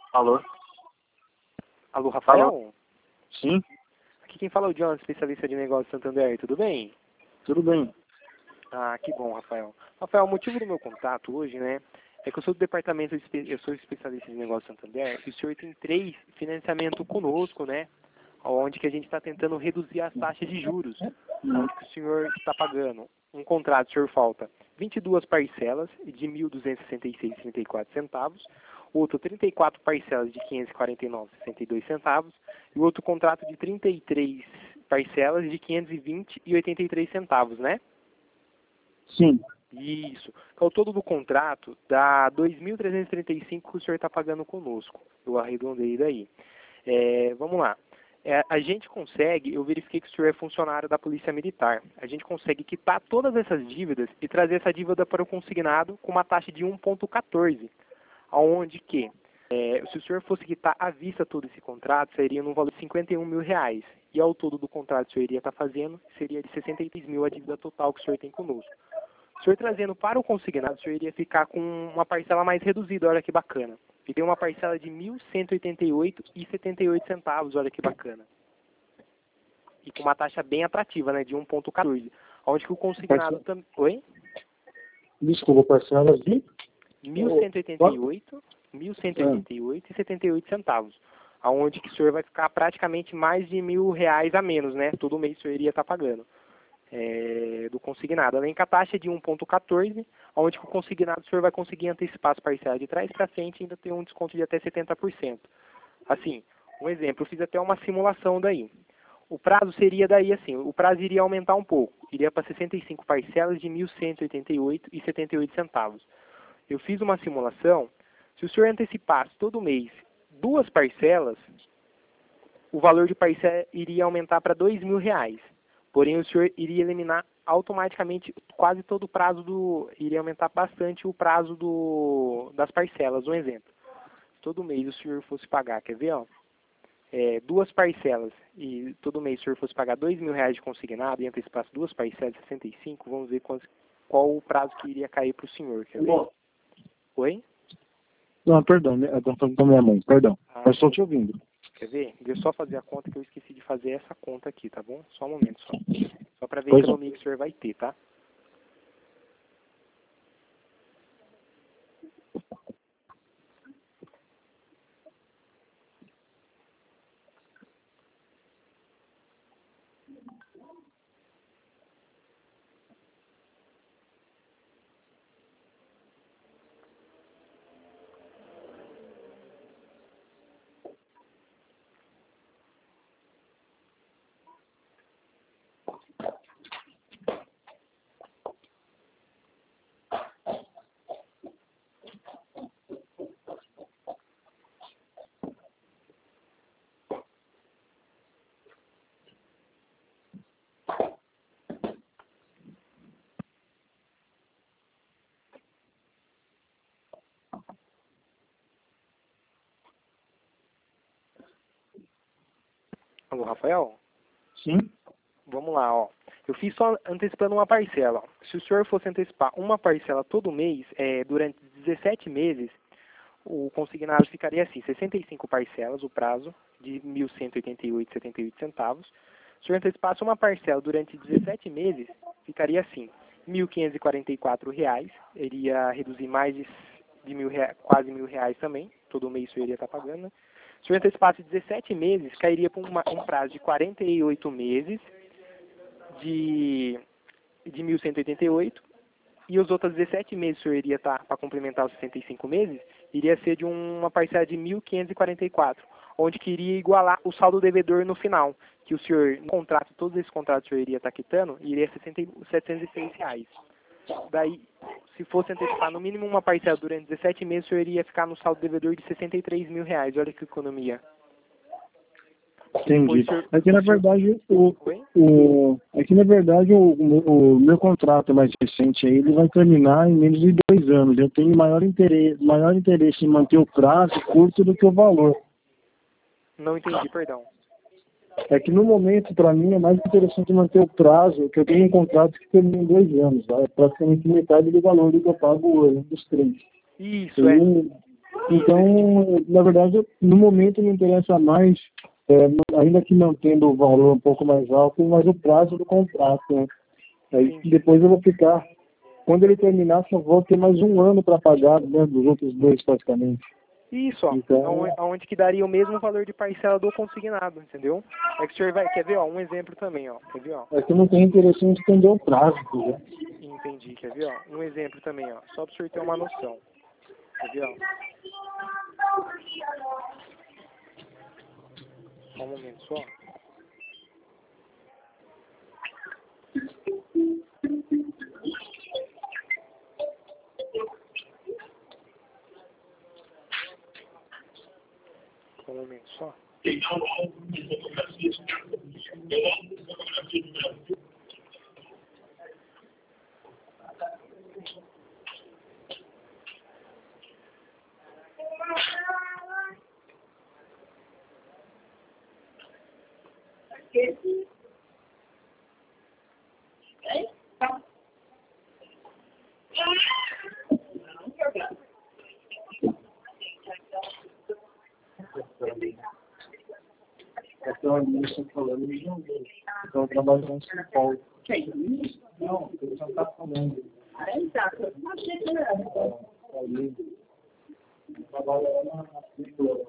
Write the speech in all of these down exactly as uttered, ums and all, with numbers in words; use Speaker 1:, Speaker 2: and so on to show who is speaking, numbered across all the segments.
Speaker 1: Alô?
Speaker 2: Alô, Rafael?
Speaker 1: Alô? Sim,
Speaker 2: Aqui quem fala é o John, especialista de negócios Santander, tudo bem?
Speaker 1: tudo bem.
Speaker 2: Ah, que bom, Rafael. Rafael, o motivo do meu contato hoje, né, é que eu sou do departamento, de espe- eu sou especialista de negócios Santander, e o senhor tem três financiamentos conosco, né, onde que a gente está tentando reduzir as taxas de juros, onde que o senhor está pagando. Um contrato, o senhor falta vinte e duas parcelas de mil duzentos e sessenta e seis vírgula trinta e quatro centavos, outro trinta e quatro parcelas de quinhentos e quarenta e nove vírgula sessenta e dois centavos, e outro contrato de trinta e três parcelas de quinhentos e vinte vírgula oitenta e três centavos, né?
Speaker 1: Sim,
Speaker 2: Isso. Que ao todo do contrato dá dois mil trezentos e trinta e cinco que o senhor está pagando conosco. Eu arredondei daí. É, vamos lá. É, a gente consegue, eu verifiquei que o senhor é funcionário da Polícia Militar. A gente consegue quitar todas essas dívidas e trazer essa dívida para o consignado com uma taxa de um vírgula quatorze. Aonde que, é, se o senhor fosse quitar à vista todo esse contrato, seria no valor de cinquenta e um mil reais. E ao todo do contrato que o senhor iria estar fazendo, seria de sessenta e três mil a dívida total que o senhor tem conosco. O senhor trazendo para o consignado, o senhor iria ficar com uma parcela mais reduzida, olha que bacana. Fiquei uma parcela de mil cento e oitenta e oito vírgula setenta e oito centavos, olha que bacana. E com uma taxa bem atrativa, né, de um vírgula quatorze. Onde que o consignado também... Oi?
Speaker 1: desculpa, parcelas de...
Speaker 2: mil cento e oitenta e oito, mil cento e oitenta e oito e setenta e oito centavos. Aonde que o senhor vai ficar praticamente mais de mil reais a menos, né? Todo mês o senhor iria estar pagando. É, do consignado. Além que a taxa é de um vírgula quatorze, onde que o consignado o senhor vai conseguir antecipar as parcelas de trás para frente e ainda ter um desconto de até setenta por cento. Assim, um exemplo, eu fiz até uma simulação daí. O prazo seria daí assim, o prazo iria aumentar um pouco, iria para sessenta e cinco parcelas de mil cento e oitenta e oito vírgula setenta e oito centavos. Eu fiz uma simulação, se o senhor antecipasse todo mês duas parcelas, o valor de parcela iria aumentar para dois mil reais. Porém, o senhor iria eliminar automaticamente quase todo o prazo do... iria aumentar bastante o prazo do, das parcelas. Um exemplo. Todo mês o senhor fosse pagar, quer ver, ó? É, duas parcelas, e todo mês o senhor fosse pagar dois mil reais de consignado e antecipasse duas parcelas de sessenta e cinco, vamos ver qual, qual o prazo que iria cair para o senhor, quer ver? Oi?
Speaker 1: Não, perdão, né? eu tô falando com a minha mãe, perdão.
Speaker 2: Ah,
Speaker 1: Eu estou te ouvindo.
Speaker 2: quer ver? Deixa eu só fazer a conta que eu esqueci de fazer essa conta aqui, tá bom? Só um momento, só. Só para ver a
Speaker 1: Pois não.
Speaker 2: economia que o senhor vai ter, tá? Alô, Rafael?
Speaker 1: Sim,
Speaker 2: Vamos lá, ó. Eu fiz só antecipando uma parcela. Ó. Se o senhor fosse antecipar uma parcela todo mês, é, durante dezessete meses, o consignado ficaria assim, sessenta e cinco parcelas, o prazo, de mil cento e oitenta e oito vírgula setenta e oito centavos. Se o senhor antecipasse uma parcela durante dezessete meses, ficaria assim, mil quinhentos e quarenta e quatro reais, iria reduzir mais de, de mil rea- quase mil reais também, todo mês o senhor iria estar pagando, né? Se o senhor antecipasse dezessete meses, cairia para uma- um prazo de quarenta e oito meses, de, de mil cento e oitenta e oito, e os outros dezessete meses o senhor iria estar, para complementar os sessenta e cinco meses, iria ser de uma parcela de mil quinhentos e quarenta e quatro, onde que iria igualar o saldo devedor no final, que o senhor, no contrato, todos esses contratos o senhor iria estar quitando, iria sessenta, e- setecentos e seis reais. Daí, se fosse antecipar no mínimo uma parcela durante dezessete meses, o senhor iria ficar no saldo devedor de sessenta e três mil reais, olha que economia.
Speaker 1: entendi.
Speaker 2: Depois o senhor-
Speaker 1: É que, na
Speaker 2: o senhor-
Speaker 1: verdade, o,
Speaker 2: Oi?
Speaker 1: o, é que, na verdade, o, o, o meu contrato mais recente aí, ele vai terminar em menos de dois anos. Eu tenho maior interesse, maior interesse em manter o prazo curto do que o valor.
Speaker 2: Não entendi, perdão.
Speaker 1: É que, no momento, para mim, é mais interessante manter o prazo, que eu tenho um contrato que termina em dois anos. Tá? É praticamente metade do valor do que eu pago hoje, dos três.
Speaker 2: Isso, é.
Speaker 1: Tem, Então, na verdade, no momento me interessa mais, é, ainda que mantendo o valor um pouco mais alto, mas o prazo do contrato, né? Aí depois eu vou ficar, quando ele terminar, só vou ter mais um ano para pagar, né, dos outros dois praticamente.
Speaker 2: Isso, ó,
Speaker 1: Então,
Speaker 2: aonde, aonde que daria o mesmo valor de parcela do consignado, entendeu? É que o senhor vai, quer ver, ó, um exemplo também, ó, quer ver, ó?
Speaker 1: é que eu não tenho interesse em estender o prazo, né?
Speaker 2: Entendi, quer ver, ó? Um exemplo também, ó, só para o senhor ter uma noção. Quer ver, ó? Só um momento, só. Só um momento, só.
Speaker 1: Então, a minha está falando de João Gomes. Então, eu trabalho em São Paulo. Não, ele já está falando. Ah, exato. Não sei se é. Trabalho lá na agricultura.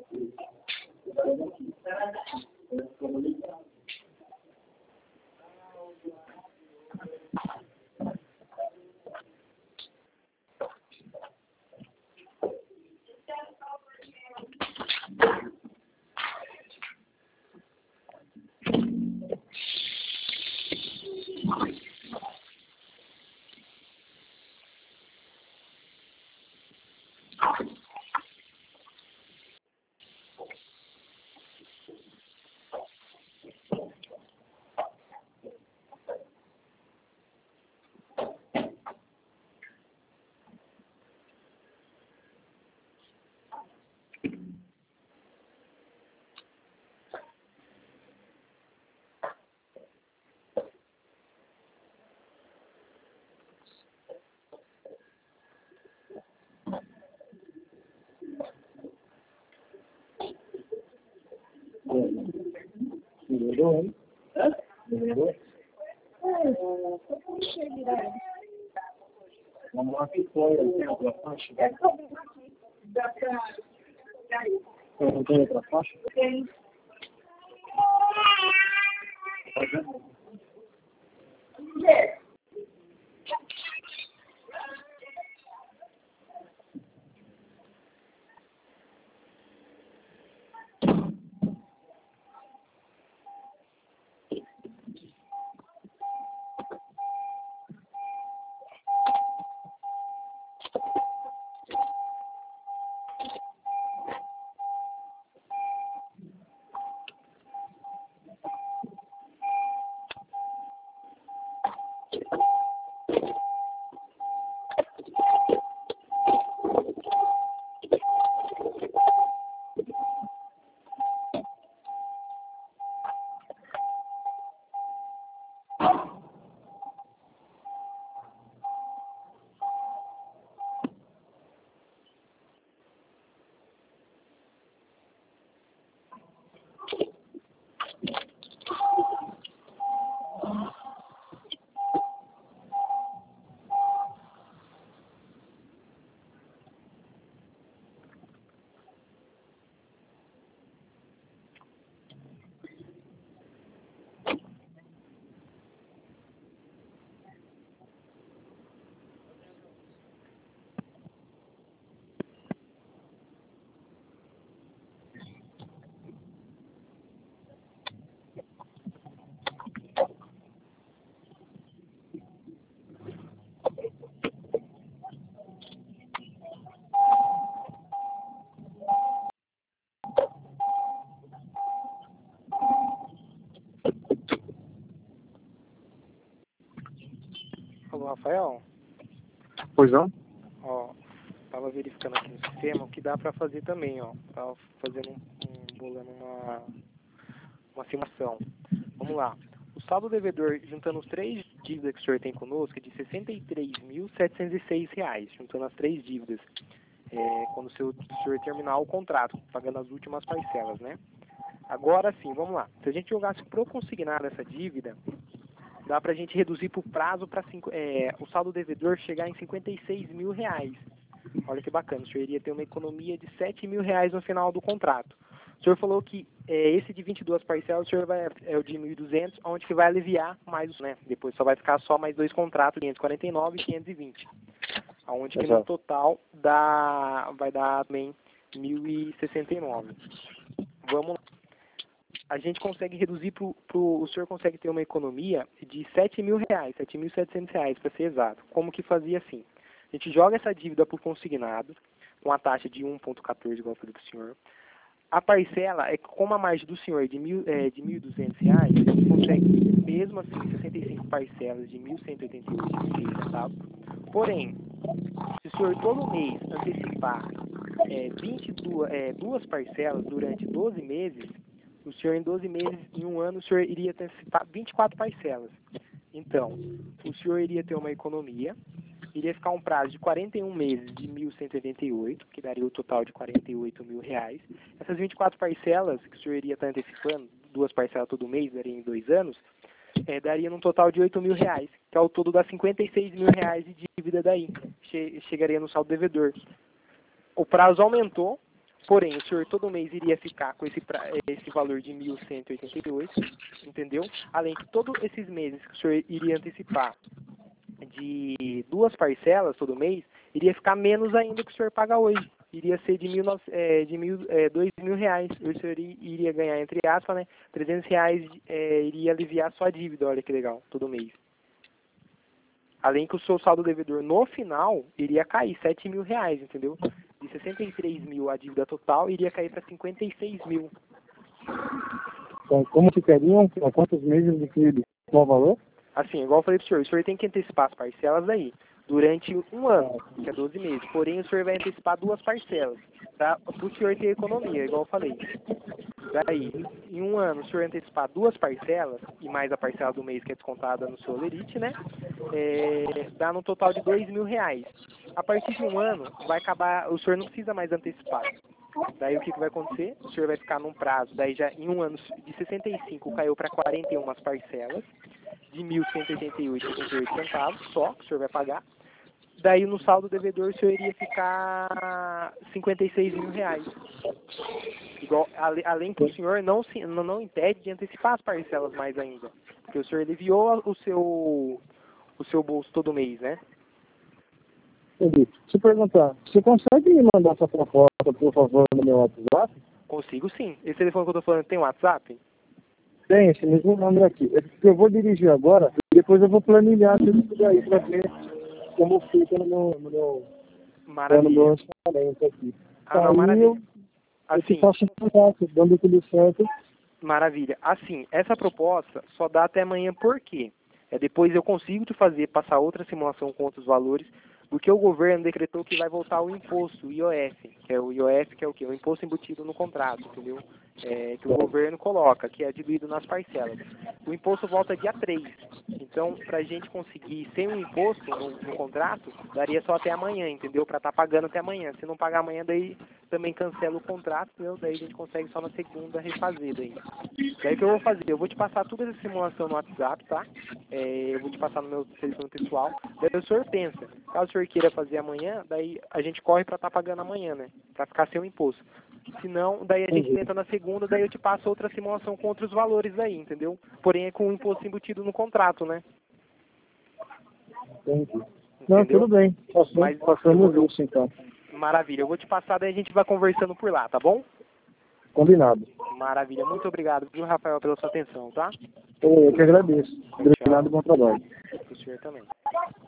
Speaker 1: Melhorou, hein? Melhorou? Vamos lá, que foi a faixa? Não tem outra faixa? Tem.
Speaker 2: Alô, Rafael?
Speaker 1: Pois não?
Speaker 2: Ó, tava verificando aqui no sistema o que dá para fazer também, ó. Tava fazendo um, um bolando uma, uma simulação. Vamos lá. O saldo devedor, juntando os três dívidas que o senhor tem conosco, é de sessenta e três mil setecentos e seis reais, juntando as três dívidas. é, quando o, seu, o senhor terminar o contrato, pagando as últimas parcelas, né? Agora sim, vamos lá. Se a gente jogasse pro consignado essa dívida, dá pra gente reduzir pro prazo para é, o saldo devedor chegar em cinquenta e seis mil reais. Olha que bacana, o senhor iria ter uma economia de sete mil reais no final do contrato. O senhor falou que é, esse de vinte e duas parcelas, o senhor vai, é o de mil e duzentos, onde que vai aliviar mais, né? Depois só vai ficar só mais dois contratos, quinhentos e quarenta e nove e quinhentos e vinte. Onde que no total dá, vai dar também mil e sessenta e nove. Vamos lá. A gente consegue reduzir para o senhor consegue ter uma economia de sete mil reais, sete mil e setecentos reais para ser exato. Como que fazia assim? A gente joga essa dívida para o consignado, com a taxa de um vírgula quatorze, igual eu falei para o senhor. A parcela, é como a margem do senhor é de, mil, é, de mil e duzentos reais, a gente consegue, mesmo assim, sessenta e cinco parcelas de mil cento e oitenta e oito, tá? Porém, se o senhor todo mês antecipar é, vinte e duas, é, duas parcelas durante doze meses, o senhor em doze meses, em um ano, o senhor iria antecipar vinte e quatro parcelas. Então, o senhor iria ter uma economia, iria ficar um prazo de quarenta e um meses de mil cento e oitenta e oito, que daria o total de quarenta e oito mil reais. Essas vinte e quatro parcelas que o senhor iria estar antecipando, duas parcelas todo mês, daria em dois anos, é, daria num total de oito mil reais, que ao todo dá cinquenta e seis mil reais de dívida daí. Che chegaria no saldo devedor. O prazo aumentou, porém, o senhor todo mês iria ficar com esse, pra, esse valor de mil cento e oitenta e oito, entendeu? Além que todos esses meses que o senhor iria antecipar de duas parcelas todo mês, iria ficar menos ainda que o senhor paga hoje. Iria ser de, mil, é, de mil, é, dois mil reais. O senhor iria ganhar, entre aspas, né, trezentos reais, é, iria aliviar sua dívida, olha que legal, todo mês. Além que o seu saldo devedor no final iria cair sete mil reais, entendeu? De sessenta e três mil a dívida total iria cair para cinquenta e seis mil.
Speaker 1: Então, como ficariam? Há quantos meses de crime? Qual o valor?
Speaker 2: Assim, igual eu falei para o senhor, o senhor tem que antecipar as parcelas daí, durante um ano, que é doze meses. Porém, o senhor vai antecipar duas parcelas, tá? Para o senhor ter economia, igual eu falei. Daí, em um ano, o senhor antecipar duas parcelas, e mais a parcela do mês que é descontada no seu Lerite, né? É, dá no total de dois mil reais. A partir de um ano, vai acabar, o senhor não precisa mais antecipar. Daí o que, que vai acontecer? O senhor vai ficar num prazo, daí já em um ano de sessenta e cinco caiu para quarenta e uma parcelas, de mil cento e oitenta e oito vírgula oitenta e oito centavos só, que o senhor vai pagar. Daí no saldo devedor o senhor iria ficar cinquenta e seis mil reais. Igual, além que o senhor não, se, não, não impede de antecipar as parcelas mais ainda. Porque o senhor aliviou o seu, o seu bolso todo mês, né?
Speaker 1: Entendi. Se perguntar, você consegue me mandar essa proposta, por favor, no meu WhatsApp?
Speaker 2: Consigo sim. Esse telefone que eu estou falando tem WhatsApp?
Speaker 1: Tem, esse mesmo número aqui. É porque eu vou dirigir agora e depois eu vou planilhar tudo isso daí para ver como fica no meu, no meu, no meu orçamento aqui.
Speaker 2: Ah, não, maravilha.
Speaker 1: Eu,
Speaker 2: assim,
Speaker 1: eu te faço um contato, dando tudo certo.
Speaker 2: Maravilha. Assim, essa proposta só dá até amanhã, por quê? É, depois eu consigo te fazer, passar outra simulação com outros valores, porque o governo decretou que vai voltar o imposto, o I O F, que é o I O F, que é o quê? O imposto embutido no contrato, entendeu? É, que o governo coloca, que é diluído nas parcelas. O imposto volta dia três. Então, para a gente conseguir sem o imposto no, no contrato, daria só até amanhã, entendeu? Para estar tá pagando até amanhã. Se não pagar amanhã, daí também cancela o contrato, entendeu? Daí a gente consegue só na segunda refazer daí. Daí o que eu vou fazer? Eu vou te passar toda essa simulação no WhatsApp, tá? É, eu vou te passar no meu telefone pessoal. Daí o senhor pensa, caso o senhor queira fazer amanhã, daí a gente corre para estar tá pagando amanhã, né? Para ficar sem o imposto. Se não, daí a gente tenta na segunda, daí eu te passo outra simulação com outros valores daí, entendeu? Porém é com o imposto embutido no contrato, né?
Speaker 1: Entendi. Não, tudo bem. Passamos, Mas, passamos isso, então.
Speaker 2: Maravilha. Eu vou te passar, daí a gente vai conversando por lá, tá bom?
Speaker 1: Combinado.
Speaker 2: Maravilha. Muito obrigado, viu, Rafael, pela sua atenção, tá?
Speaker 1: Eu que agradeço. Obrigado e bom trabalho.
Speaker 2: O senhor também.